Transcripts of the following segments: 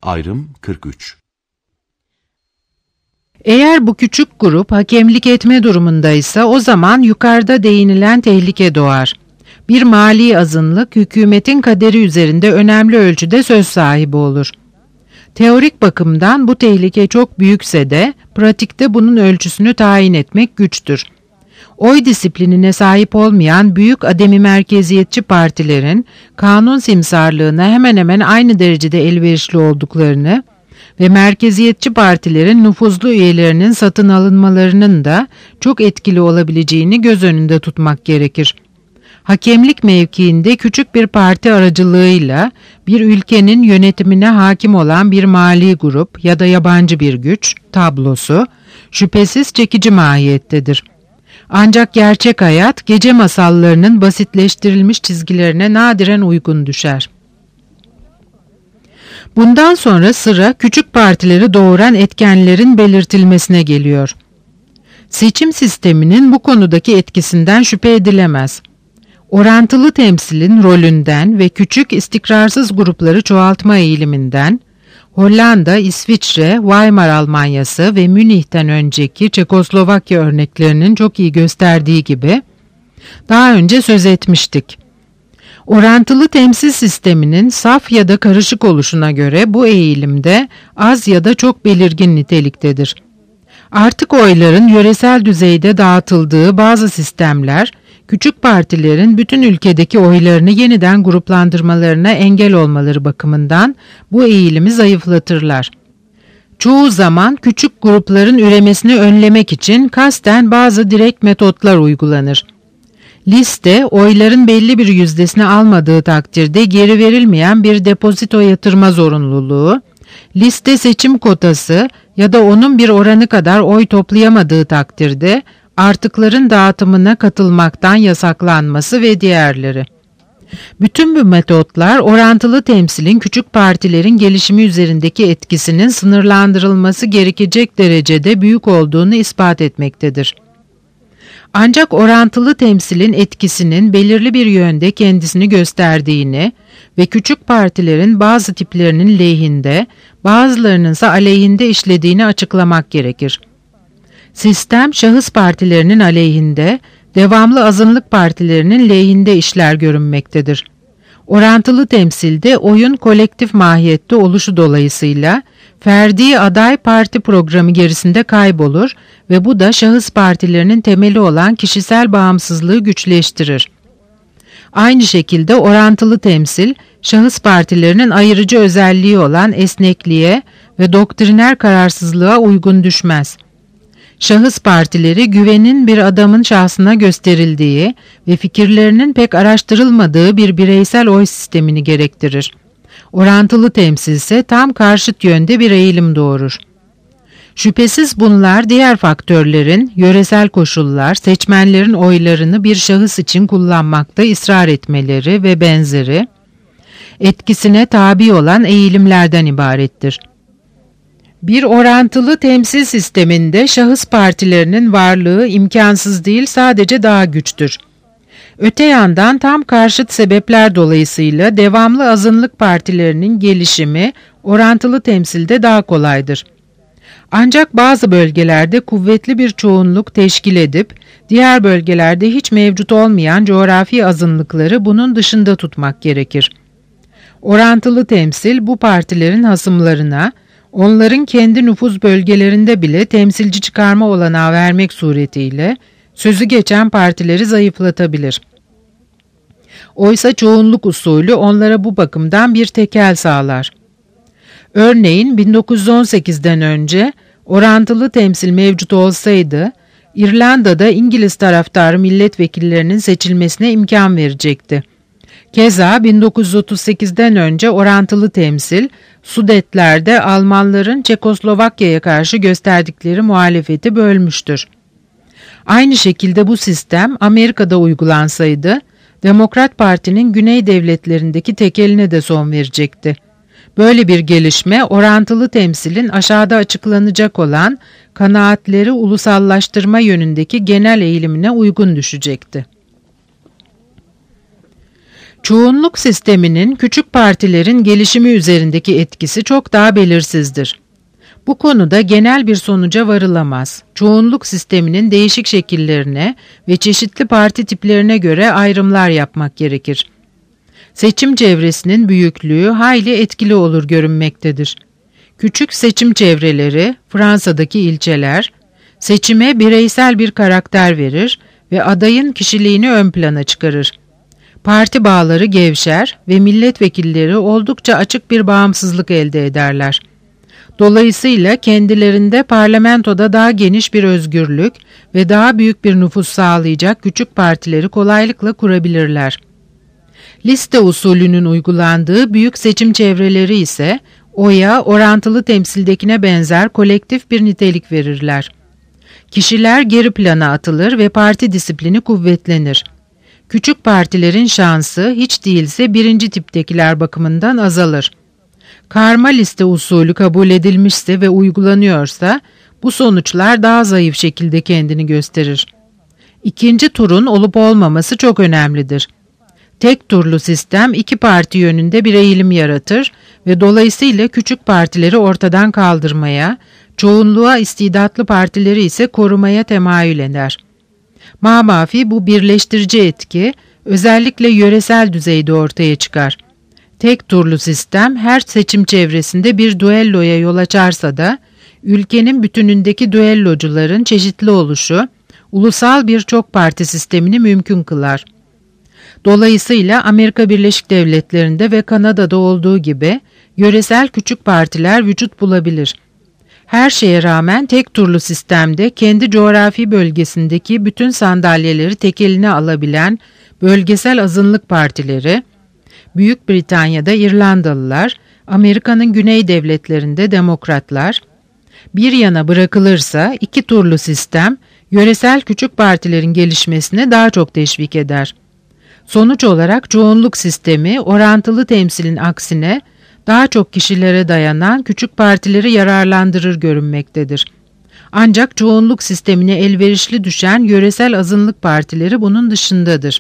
Ayrım 43. Eğer bu küçük grup hakemlik etme durumundaysa o zaman yukarıda değinilen tehlike doğar. Bir mali azınlık hükümetin kaderi üzerinde önemli ölçüde söz sahibi olur. Teorik bakımdan bu tehlike çok büyükse de pratikte bunun ölçüsünü tayin etmek güçtür. Oy disiplinine sahip olmayan büyük ademi merkeziyetçi partilerin kanun simsarlığına hemen hemen aynı derecede elverişli olduklarını ve merkeziyetçi partilerin nüfuzlu üyelerinin satın alınmalarının da çok etkili olabileceğini göz önünde tutmak gerekir. Hakemlik mevkiinde küçük bir parti aracılığıyla bir ülkenin yönetimine hakim olan bir mali grup ya da yabancı bir güç tablosu şüphesiz çekici mahiyettedir. Ancak gerçek hayat gece masallarının basitleştirilmiş çizgilerine nadiren uygun düşer. Bundan sonra sıra küçük partileri doğuran etkenlerin belirtilmesine geliyor. Seçim sisteminin bu konudaki etkisinden şüphe edilemez. Orantılı temsilin rolünden ve küçük istikrarsız grupları çoğaltma eğiliminden, Hollanda, İsviçre, Weimar Almanyası ve Münih'ten önceki Çekoslovakya örneklerinin çok iyi gösterdiği gibi daha önce söz etmiştik. Orantılı temsil sisteminin saf ya da karışık oluşuna göre bu eğilimde az ya da çok belirgin niteliktedir. Artık oyların yöresel düzeyde dağıtıldığı bazı sistemler, küçük partilerin bütün ülkedeki oylarını yeniden gruplandırmalarına engel olmaları bakımından bu eğilimi zayıflatırlar. Çoğu zaman küçük grupların üremesini önlemek için kasten bazı direkt metotlar uygulanır. Liste, oyların belli bir yüzdesini almadığı takdirde geri verilmeyen bir depozito yatırma zorunluluğu, liste seçim kotası ya da onun bir oranı kadar oy toplayamadığı takdirde artıkların dağıtımına katılmaktan yasaklanması ve diğerleri. Bütün bu metotlar orantılı temsilin küçük partilerin gelişimi üzerindeki etkisinin sınırlandırılması gerekecek derecede büyük olduğunu ispat etmektedir. Ancak orantılı temsilin etkisinin belirli bir yönde kendisini gösterdiğini ve küçük partilerin bazı tiplerinin lehinde, bazılarının ise aleyhinde işlediğini açıklamak gerekir. Sistem şahıs partilerinin aleyhinde, devamlı azınlık partilerinin lehinde işler görünmektedir. Orantılı temsilde oyun kolektif mahiyette oluşu dolayısıyla ferdi aday parti programı gerisinde kaybolur ve bu da şahıs partilerinin temeli olan kişisel bağımsızlığı güçleştirir. Aynı şekilde orantılı temsil, şahıs partilerinin ayırıcı özelliği olan esnekliğe ve doktriner kararsızlığa uygun düşmez. Şahıs partileri güvenin bir adamın şahsına gösterildiği ve fikirlerinin pek araştırılmadığı bir bireysel oy sistemini gerektirir. Orantılı temsil ise tam karşıt yönde bir eğilim doğurur. Şüphesiz bunlar diğer faktörlerin, yöresel koşullar, seçmenlerin oylarını bir şahıs için kullanmakta ısrar etmeleri ve benzeri etkisine tabi olan eğilimlerden ibarettir. Bir orantılı temsil sisteminde şahıs partilerinin varlığı imkansız değil, sadece daha güçtür. Öte yandan tam karşıt sebepler dolayısıyla devamlı azınlık partilerinin gelişimi orantılı temsilde daha kolaydır. Ancak bazı bölgelerde kuvvetli bir çoğunluk teşkil edip diğer bölgelerde hiç mevcut olmayan coğrafi azınlıkları bunun dışında tutmak gerekir. Orantılı temsil bu partilerin hasımlarına, onların kendi nüfuz bölgelerinde bile temsilci çıkarma olanağı vermek suretiyle sözü geçen partileri zayıflatabilir. Oysa çoğunluk usulü onlara bu bakımdan bir tekel sağlar. Örneğin 1918'den önce orantılı temsil mevcut olsaydı, İrlanda'da İngiliz taraftarı milletvekillerinin seçilmesine imkan verecekti. Keza 1938'den önce orantılı temsil, Sudetler'de Almanların Çekoslovakya'ya karşı gösterdikleri muhalefeti bölmüştür. Aynı şekilde bu sistem Amerika'da uygulansaydı, Demokrat Parti'nin Güney devletlerindeki tekeline de son verecekti. Böyle bir gelişme orantılı temsilin aşağıda açıklanacak olan kanaatleri ulusallaştırma yönündeki genel eğilimine uygun düşecekti. Çoğunluk sisteminin küçük partilerin gelişimi üzerindeki etkisi çok daha belirsizdir. Bu konuda genel bir sonuca varılamaz. Çoğunluk sisteminin değişik şekillerine ve çeşitli parti tiplerine göre ayrımlar yapmak gerekir. Seçim çevresinin büyüklüğü hayli etkili olur görünmektedir. Küçük seçim çevreleri, Fransa'daki ilçeler, seçime bireysel bir karakter verir ve adayın kişiliğini ön plana çıkarır. Parti bağları gevşer ve milletvekilleri oldukça açık bir bağımsızlık elde ederler. Dolayısıyla kendilerinde parlamentoda daha geniş bir özgürlük ve daha büyük bir nüfus sağlayacak küçük partileri kolaylıkla kurabilirler. Liste usulünün uygulandığı büyük seçim çevreleri ise oya orantılı temsildekine benzer kolektif bir nitelik verirler. Kişiler geri plana atılır ve parti disiplini kuvvetlenir. Küçük partilerin şansı hiç değilse birinci tiptekiler bakımından azalır. Karma liste usulü kabul edilmişse ve uygulanıyorsa bu sonuçlar daha zayıf şekilde kendini gösterir. İkinci turun olup olmaması çok önemlidir. Tek turlu sistem iki parti yönünde bir eğilim yaratır ve dolayısıyla küçük partileri ortadan kaldırmaya, çoğunluğa istidatlı partileri ise korumaya temayül eder. Mamafi bu birleştirici etki özellikle yöresel düzeyde ortaya çıkar. Tek turlu sistem her seçim çevresinde bir düelloya yol açarsa da ülkenin bütünündeki düellocuların çeşitli oluşu ulusal bir çok parti sistemini mümkün kılar. Dolayısıyla Amerika Birleşik Devletleri'nde ve Kanada'da olduğu gibi yöresel küçük partiler vücut bulabilir. Her şeye rağmen tek turlu sistemde kendi coğrafi bölgesindeki bütün sandalyeleri tek eline alabilen bölgesel azınlık partileri, Büyük Britanya'da İrlandalılar, Amerika'nın güney devletlerinde demokratlar, bir yana bırakılırsa iki turlu sistem yöresel küçük partilerin gelişmesine daha çok teşvik eder. Sonuç olarak çoğunluk sistemi orantılı temsilin aksine daha çok kişilere dayanan küçük partileri yararlandırır görünmektedir. Ancak çoğunluk sistemine elverişli düşen yöresel azınlık partileri bunun dışındadır.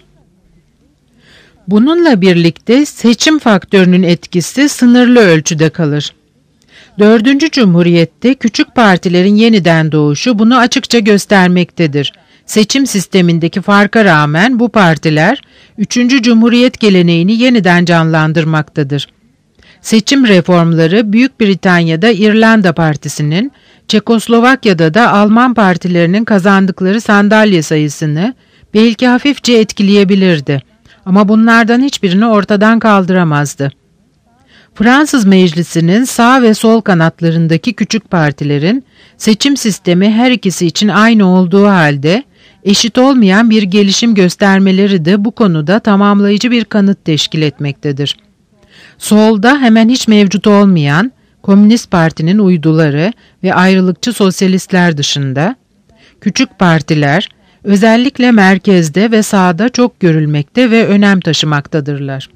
Bununla birlikte seçim faktörünün etkisi sınırlı ölçüde kalır. 4. Cumhuriyet'te küçük partilerin yeniden doğuşu bunu açıkça göstermektedir. Seçim sistemindeki farka rağmen bu partiler 3. Cumhuriyet geleneğini yeniden canlandırmaktadır. Seçim reformları Büyük Britanya'da İrlanda Partisi'nin, Çekoslovakya'da da Alman partilerinin kazandıkları sandalye sayısını belki hafifçe etkileyebilirdi. Ama bunlardan hiçbirini ortadan kaldıramazdı. Fransız Meclisi'nin sağ ve sol kanatlarındaki küçük partilerin seçim sistemi her ikisi için aynı olduğu halde eşit olmayan bir gelişim göstermeleri de bu konuda tamamlayıcı bir kanıt teşkil etmektedir. Solda hemen hiç mevcut olmayan Komünist Parti'nin uyduları ve ayrılıkçı sosyalistler dışında küçük partiler özellikle merkezde ve sağda çok görülmekte ve önem taşımaktadırlar.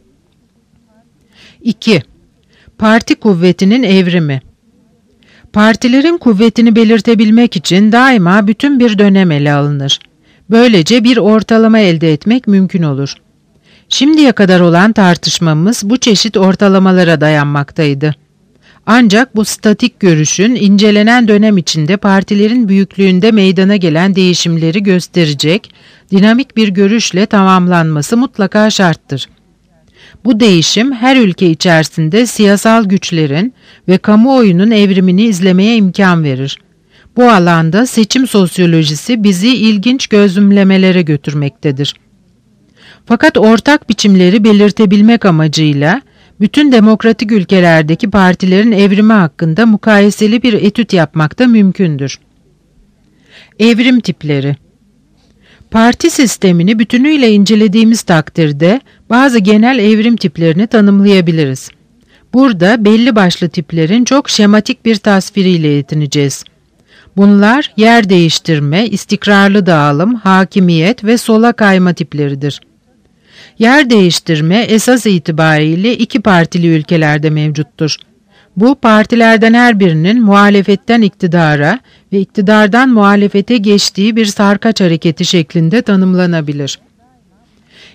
2. Parti kuvvetinin evrimi. Partilerin kuvvetini belirtebilmek için daima bütün bir dönem ele alınır. Böylece bir ortalama elde etmek mümkün olur. Şimdiye kadar olan tartışmamız bu çeşit ortalamalara dayanmaktaydı. Ancak bu statik görüşün incelenen dönem içinde partilerin büyüklüğünde meydana gelen değişimleri gösterecek dinamik bir görüşle tamamlanması mutlaka şarttır. Bu değişim her ülke içerisinde siyasal güçlerin ve kamuoyunun evrimini izlemeye imkan verir. Bu alanda seçim sosyolojisi bizi ilginç gözlemlemelere götürmektedir. Fakat ortak biçimleri belirtebilmek amacıyla bütün demokratik ülkelerdeki partilerin evrimi hakkında mukayeseli bir etüt yapmak da mümkündür. Evrim tipleri. Parti sistemini bütünüyle incelediğimiz takdirde bazı genel evrim tiplerini tanımlayabiliriz. Burada belli başlı tiplerin çok şematik bir tasviriyle yetineceğiz. Bunlar yer değiştirme, istikrarlı dağılım, hakimiyet ve sola kayma tipleridir. Yer değiştirme esas itibariyle iki partili ülkelerde mevcuttur. Bu partilerden her birinin muhalefetten iktidara ve iktidardan muhalefete geçtiği bir sarkaç hareketi şeklinde tanımlanabilir.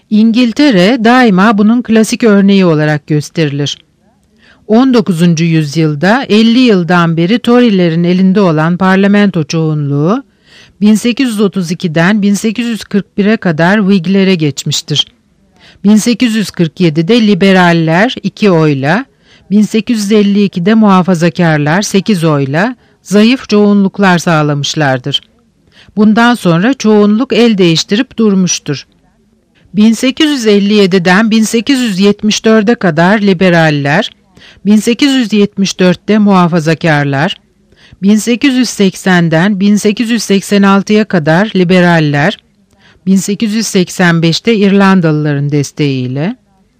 İngiltere daima bunun klasik örneği olarak gösterilir. 19. yüzyılda 50 yıldan beri Tory'lerin elinde olan parlamento çoğunluğu 1832'den 1841'e kadar Whiglere geçmiştir. 1847'de liberaller 2 oyla, 1852'de muhafazakarlar 8 oyla zayıf çoğunluklar sağlamışlardır. Bundan sonra çoğunluk el değiştirip durmuştur. 1857'den 1874'e kadar liberaller, 1874'te muhafazakarlar, 1880'den 1886'ya kadar liberaller, 1885'te İrlandalıların desteğiyle,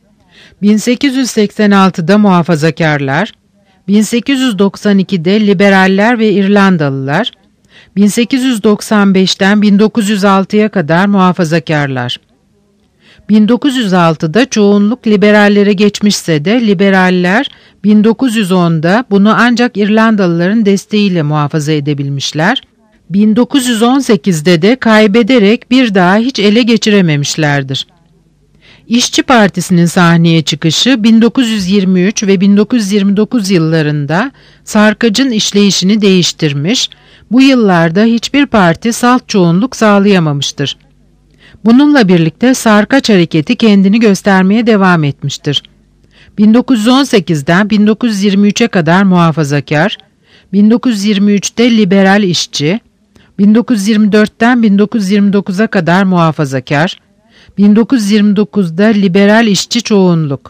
1886'da muhafazakarlar, 1892'de liberaller ve İrlandalılar, 1895'ten 1906'ya kadar muhafazakarlar. 1906'da çoğunluk liberallere geçmişse de liberaller 1910'da bunu ancak İrlandalıların desteğiyle muhafaza edebilmişler. 1918'de de kaybederek bir daha hiç ele geçirememişlerdir. İşçi Partisi'nin sahneye çıkışı 1923 ve 1929 yıllarında sarkacın işleyişini değiştirmiş, bu yıllarda hiçbir parti salt çoğunluk sağlayamamıştır. Bununla birlikte sarkaç hareketi kendini göstermeye devam etmiştir. 1918'den 1923'e kadar muhafazakar, 1923'te liberal işçi, 1924'ten 1929'a kadar muhafazakar, 1929'da liberal işçi çoğunluk.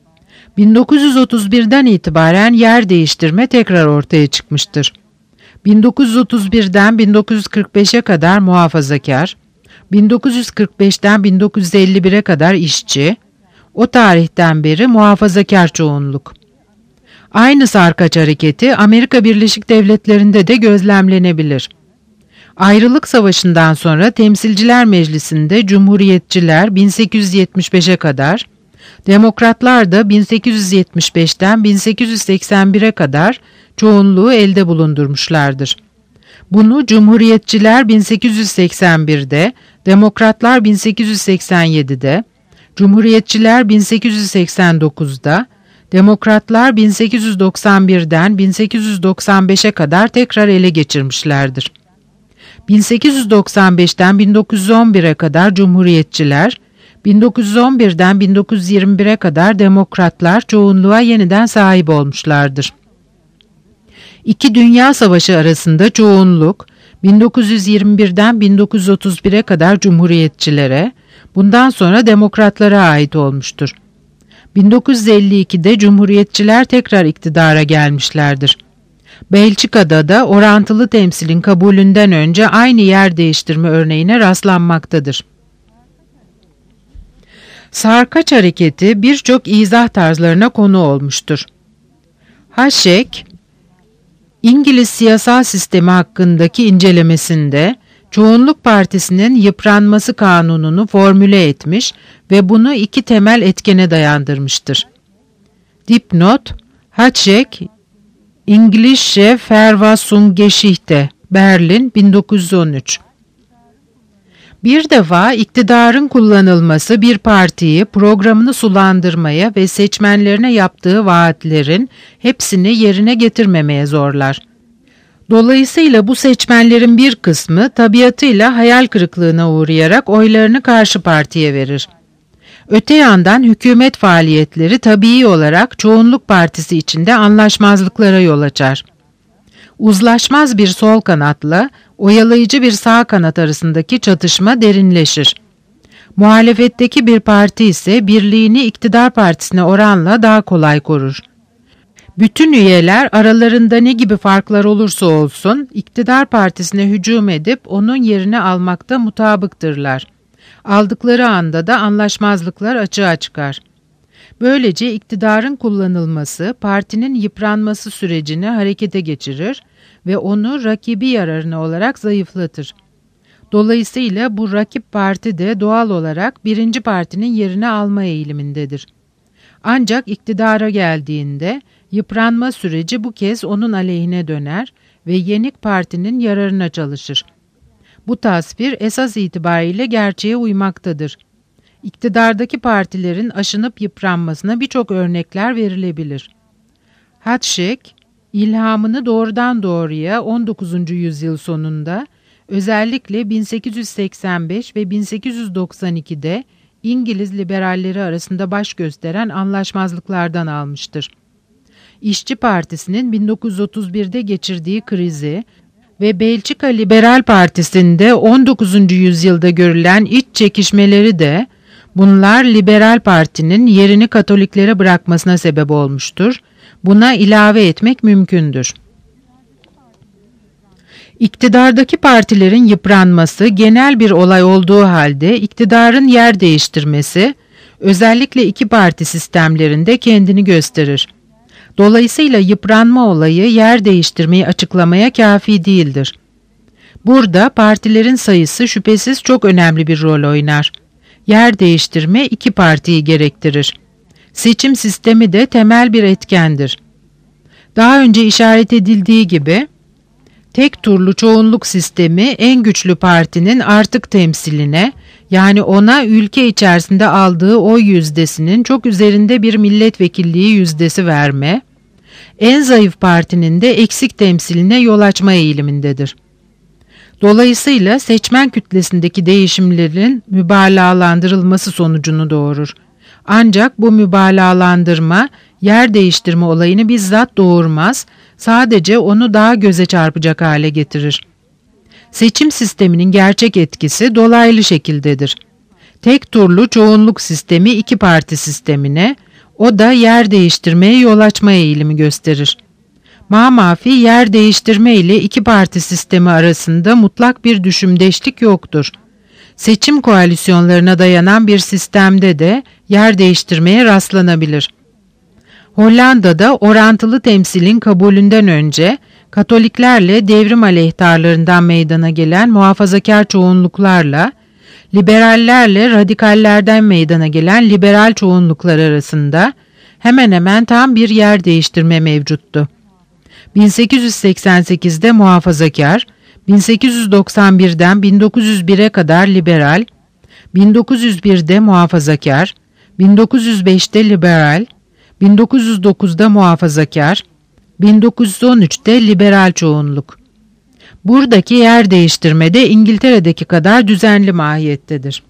1931'den itibaren yer değiştirme tekrar ortaya çıkmıştır. 1931'den 1945'e kadar muhafazakar, 1945'ten 1951'e kadar işçi, o tarihten beri muhafazakar çoğunluk. Aynı sarkaç hareketi Amerika Birleşik Devletleri'nde de gözlemlenebilir. Ayrılık Savaşı'ndan sonra Temsilciler Meclisi'nde Cumhuriyetçiler 1875'e kadar, Demokratlar da 1875'ten 1881'e kadar çoğunluğu elde bulundurmuşlardır. Bunu Cumhuriyetçiler 1881'de, Demokratlar 1887'de, Cumhuriyetçiler 1889'da, Demokratlar 1891'den 1895'e kadar tekrar ele geçirmişlerdir. 1895'ten 1911'e kadar Cumhuriyetçiler, 1911'den 1921'e kadar Demokratlar çoğunluğa yeniden sahip olmuşlardır. İki Dünya Savaşı arasında çoğunluk, 1921'den 1931'e kadar Cumhuriyetçilere, bundan sonra Demokratlara ait olmuştur. 1952'de Cumhuriyetçiler tekrar iktidara gelmişlerdir. Belçika'da da orantılı temsilin kabulünden önce aynı yer değiştirme örneğine rastlanmaktadır. Sarkaç hareketi birçok izah tarzlarına konu olmuştur. Haşek, İngiliz siyasal sistemi hakkındaki incelemesinde Çoğunluk Partisi'nin yıpranması kanununu formüle etmiş ve bunu iki temel etkene dayandırmıştır. Dipnot, Haşek, Englische Verfassungsgeschichte, Berlin 1913. Bir defa iktidarın kullanılması bir partiyi programını sulandırmaya ve seçmenlerine yaptığı vaatlerin hepsini yerine getirmemeye zorlar. Dolayısıyla bu seçmenlerin bir kısmı tabiatıyla hayal kırıklığına uğrayarak oylarını karşı partiye verir. Öte yandan hükümet faaliyetleri tabii olarak çoğunluk partisi içinde anlaşmazlıklara yol açar. Uzlaşmaz bir sol kanatla oyalayıcı bir sağ kanat arasındaki çatışma derinleşir. Muhalefetteki bir parti ise birliğini iktidar partisine oranla daha kolay korur. Bütün üyeler aralarında ne gibi farklar olursa olsun iktidar partisine hücum edip onun yerini almakta mutabıktırlar. Aldıkları anda da anlaşmazlıklar açığa çıkar. Böylece iktidarın kullanılması partinin yıpranması sürecini harekete geçirir ve onu rakibi yararına olarak zayıflatır. Dolayısıyla bu rakip parti de doğal olarak birinci partinin yerini alma eğilimindedir. Ancak iktidara geldiğinde yıpranma süreci bu kez onun aleyhine döner ve yenik partinin yararına çalışır. Bu tasvir esas itibariyle gerçeğe uymaktadır. İktidardaki partilerin aşınıp yıpranmasına birçok örnekler verilebilir. Hatschek, ilhamını doğrudan doğruya 19. yüzyıl sonunda, özellikle 1885 ve 1892'de İngiliz liberalleri arasında baş gösteren anlaşmazlıklardan almıştır. İşçi Partisi'nin 1931'de geçirdiği krizi ve Belçika Liberal Partisi'nde 19. yüzyılda görülen iç çekişmeleri de bunlar Liberal Parti'nin yerini Katoliklere bırakmasına sebep olmuştur. Buna ilave etmek mümkündür. İktidardaki partilerin yıpranması genel bir olay olduğu halde iktidarın yer değiştirmesi özellikle iki parti sistemlerinde kendini gösterir. Dolayısıyla yıpranma olayı yer değiştirmeyi açıklamaya kafi değildir. Burada partilerin sayısı şüphesiz çok önemli bir rol oynar. Yer değiştirme iki partiyi gerektirir. Seçim sistemi de temel bir etkendir. Daha önce işaret edildiği gibi, tek turlu çoğunluk sistemi en güçlü partinin artık temsiline, yani ona ülke içerisinde aldığı oy yüzdesinin çok üzerinde bir milletvekilliği yüzdesi verme, en zayıf partinin de eksik temsiline yol açma eğilimindedir. Dolayısıyla seçmen kütlesindeki değişimlerin mübalağalandırılması sonucunu doğurur. Ancak bu mübalağalandırma yer değiştirme olayını bizzat doğurmaz, sadece onu daha göze çarpacak hale getirir. Seçim sisteminin gerçek etkisi dolaylı şekildedir. Tek turlu çoğunluk sistemi iki parti sistemine, o da yer değiştirmeye yol açma eğilimi gösterir. Mamafi yer değiştirme ile iki parti sistemi arasında mutlak bir düşümdeşlik yoktur. Seçim koalisyonlarına dayanan bir sistemde de yer değiştirmeye rastlanabilir. Hollanda'da orantılı temsilin kabulünden önce Katoliklerle devrim aleyhtarlarından meydana gelen muhafazakar çoğunluklarla, liberallerle radikallerden meydana gelen liberal çoğunluklar arasında hemen hemen tam bir yer değiştirme mevcuttu. 1888'de muhafazakar, 1891'den 1901'e kadar liberal, 1901'de muhafazakar, 1905'te liberal, 1909'da muhafazakar, 1913'te liberal çoğunluk. Buradaki yer değiştirme de İngiltere'deki kadar düzenli mahiyettedir.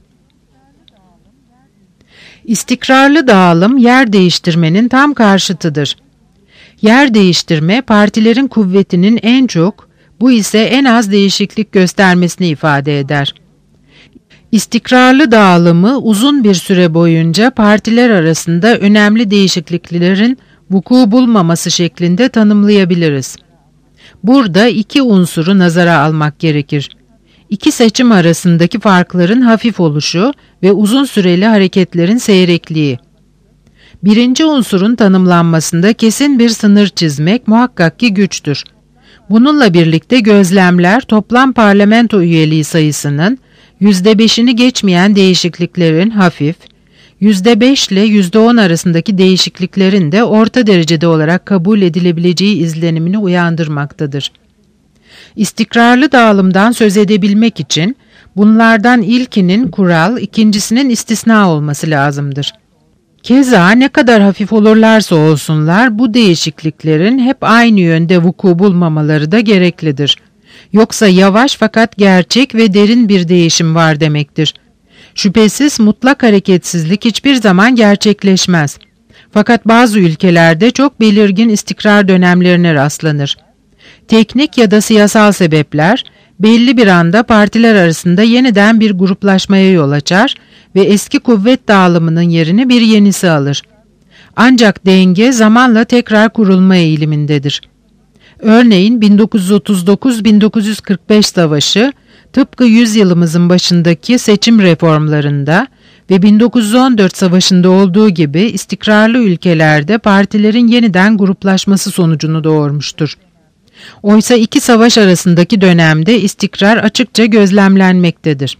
İstikrarlı dağılım yer değiştirmenin tam karşıtıdır. Yer değiştirme partilerin kuvvetinin en çok, bu ise en az değişiklik göstermesini ifade eder. İstikrarlı dağılımı uzun bir süre boyunca partiler arasında önemli değişikliklerin vuku bulmaması şeklinde tanımlayabiliriz. Burada iki unsuru nazara almak gerekir. İki seçim arasındaki farkların hafif oluşu ve uzun süreli hareketlerin seyrekliği. Birinci unsurun tanımlanmasında kesin bir sınır çizmek muhakkak ki güçtür. Bununla birlikte gözlemler toplam parlamento üyeliği sayısının %5'ini geçmeyen değişikliklerin hafif, %5 ile %10 arasındaki değişikliklerin de orta derecede olarak kabul edilebileceği izlenimini uyandırmaktadır. İstikrarlı dağılımdan söz edebilmek için bunlardan ilkinin kural, ikincisinin istisna olması lazımdır. Keza ne kadar hafif olurlarsa olsunlar bu değişikliklerin hep aynı yönde vuku bulmamaları da gereklidir. Yoksa yavaş fakat gerçek ve derin bir değişim var demektir. Şüphesiz mutlak hareketsizlik hiçbir zaman gerçekleşmez. Fakat bazı ülkelerde çok belirgin istikrar dönemlerine rastlanır. Teknik ya da siyasal sebepler belli bir anda partiler arasında yeniden bir gruplaşmaya yol açar ve eski kuvvet dağılımının yerini bir yenisi alır. Ancak denge zamanla tekrar kurulma eğilimindedir. Örneğin 1939-1945 savaşı tıpkı yüzyılımızın başındaki seçim reformlarında ve 1914 savaşında olduğu gibi istikrarlı ülkelerde partilerin yeniden gruplaşması sonucunu doğurmuştur. Oysa iki savaş arasındaki dönemde istikrar açıkça gözlemlenmektedir.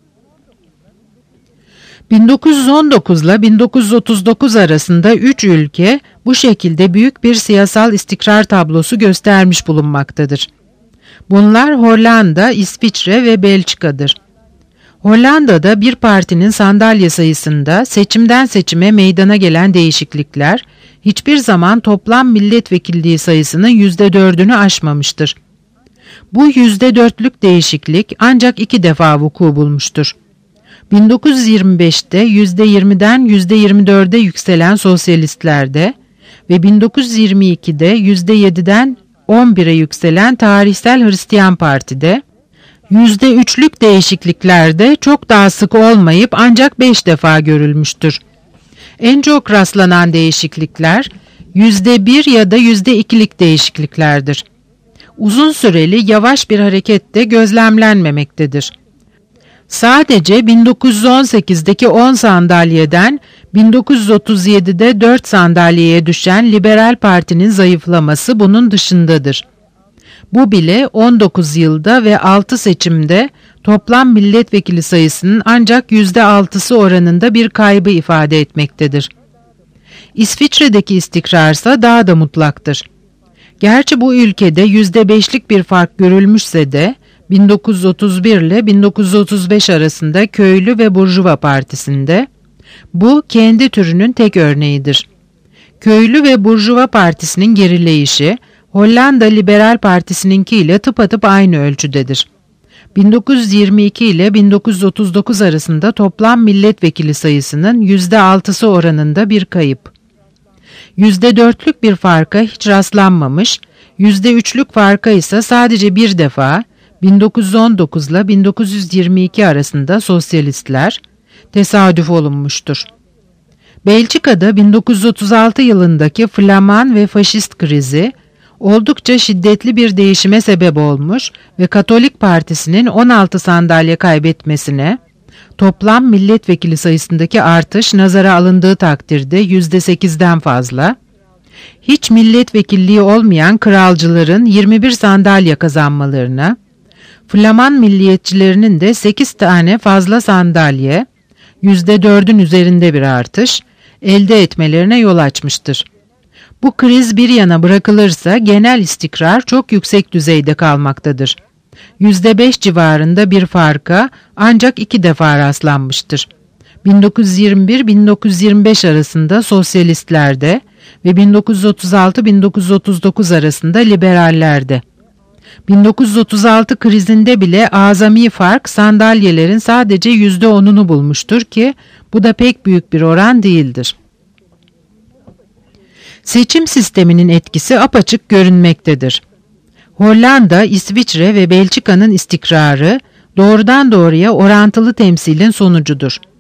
1919 ile 1939 arasında 3 ülke bu şekilde büyük bir siyasal istikrar tablosu göstermiş bulunmaktadır. Bunlar Hollanda, İsviçre ve Belçika'dır. Hollanda'da bir partinin sandalye sayısında seçimden seçime meydana gelen değişiklikler hiçbir zaman toplam milletvekilliği sayısının %4'ünü aşmamıştır. Bu %4'lük değişiklik ancak 2 defa vuku bulmuştur. 1925'te %20'den %24'e yükselen sosyalistlerde ve 1922'de %7'den 11'e yükselen Tarihsel Hristiyan Parti'de, %3'lük değişikliklerde çok daha sık olmayıp ancak 5 defa görülmüştür. En çok rastlanan değişiklikler %1 ya da %2'lik değişikliklerdir. Uzun süreli yavaş bir hareket de gözlemlenmemektedir. Sadece 1918'deki 10 sandalyeden 1937'de 4 sandalyeye düşen Liberal Parti'nin zayıflaması bunun dışındadır. Bu bile 19 yılda ve 6 seçimde toplam milletvekili sayısının ancak %6'sı oranında bir kaybı ifade etmektedir. İsviçre'deki istikrarsa daha da mutlaktır. Gerçi bu ülkede %5'lik bir fark görülmüşse de 1931 ile 1935 arasında Köylü ve Burjuva Partisi'nde bu kendi türünün tek örneğidir. Köylü ve Burjuva Partisi'nin gerileyişi Hollanda Liberal Partisi'ninki ile tıpatıp aynı ölçüdedir. 1922 ile 1939 arasında toplam milletvekili sayısının %6'sı oranında bir kayıp. %4'lük bir farka hiç rastlanmamış, %3'lük farka ise sadece bir defa 1919 ile 1922 arasında sosyalistler tesadüf olunmuştur. Belçika'da 1936 yılındaki Flaman ve faşist krizi oldukça şiddetli bir değişime sebep olmuş ve Katolik Partisi'nin 16 sandalye kaybetmesine, toplam milletvekili sayısındaki artış nazara alındığı takdirde %8'den fazla, hiç milletvekilliği olmayan kralcıların 21 sandalye kazanmalarına, Flaman milliyetçilerinin de 8 tane fazla sandalye, %4'ün üzerinde bir artış, elde etmelerine yol açmıştır. Bu kriz bir yana bırakılırsa genel istikrar çok yüksek düzeyde kalmaktadır. %5 civarında bir farka ancak 2 defa rastlanmıştır. 1921-1925 arasında sosyalistlerde ve 1936-1939 arasında liberallerde. 1936 krizinde bile azami fark sandalyelerin sadece %10'unu bulmuştur ki bu da pek büyük bir oran değildir. Seçim sisteminin etkisi apaçık görünmektedir. Hollanda, İsviçre ve Belçika'nın istikrarı doğrudan doğruya orantılı temsilin sonucudur.